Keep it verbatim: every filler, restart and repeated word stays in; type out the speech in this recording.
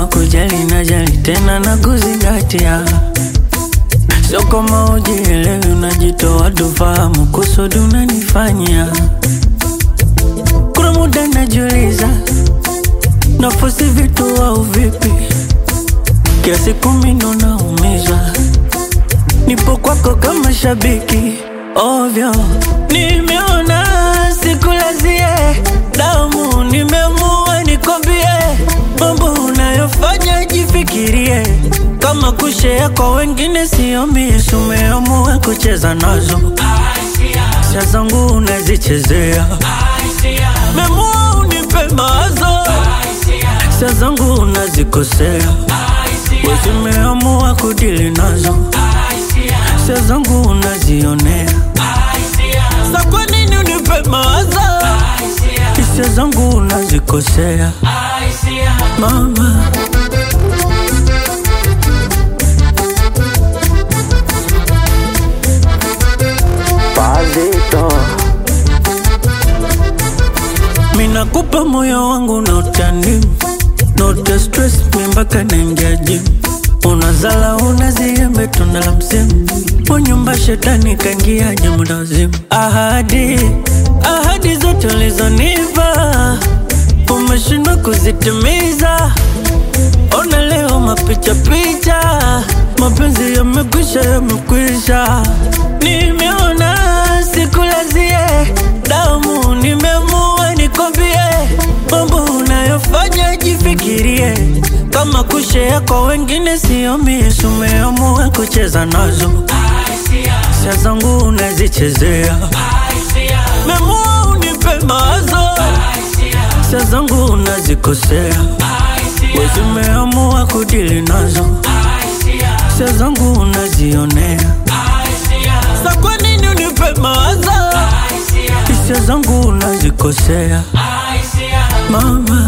umeamua kujali na jali tena na kuzingatia. Sio kama ujielewi unajitoa tufahamu kusudi unanifanyia. Kuna muda najiuliza nafosi vitu au vipi, kiasi kumi ndo naumizwa. Nipo kwako kama shabiki ovyo, nimeona sikulazie damu, nimeamua nikwambie mambo unayofanya jifikirie. Kama kushare kwa wengine sio misu, umeamua kucheza nazo, sia zangu unazichezea. Meamua unipe mawazo, sia zangu unazikosea. Wezi umeamua kudili nazo, sia zangu unazionea. Sa kwa nini unipe mawazo, sia zangu unazikosea mama. Pazito mina kupa moyo wangu na utani, no te stress mimbaka naingia gym. Unazala unaziembe tunda la msimu, po nyumba shetani kaingia muda wazimu. Ahadi, ahadi zote ulizonipa umeshindwa kuzitimiza. Ona leo mapicha picha, mapenzi yamekwisha yamekwisha. Nimeona sikulazie damu, nimeamua nikwambie mambo unayofanya jifikirie. Kama kushare kwa wengine sio misu, umeamua kucheza nazo, sia zangu unazichezea. Meamua unipe mawazo, sia zangu unazikosea. Wezi umeamua kudili nazo, sia zangu unazionea. Sa kwa nini unipe mawazo, sia zangu unazikosea mama.